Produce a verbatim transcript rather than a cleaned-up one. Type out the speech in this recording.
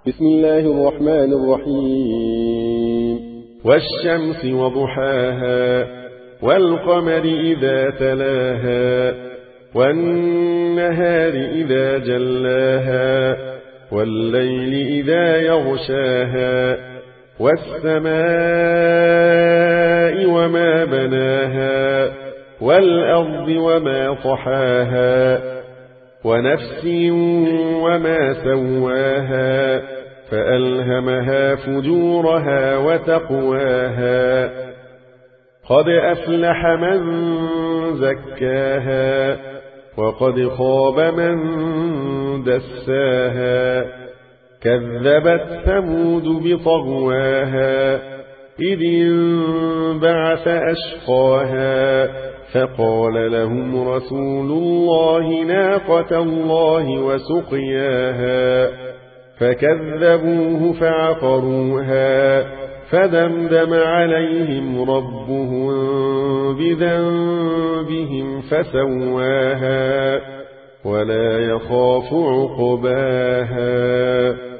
بسم الله الرحمن الرحيم والشمس وضحاها والقمر إذا تلاها والنهار إذا جلاها والليل إذا يغشاها والسماء وما بناها والأرض وما طحاها ونفس وما سواها فألهمها فجورها وتقواها قد أفلح من زكاها وقد خاب من دساها كذبت ثمود بطغواها إذ انبعث أشقاها فقال لهم رسول الله ناقة الله وسقياها فكذبوه فعقروها فدمدم عليهم ربهم بذنبهم فسواها ولا يخاف عقباها.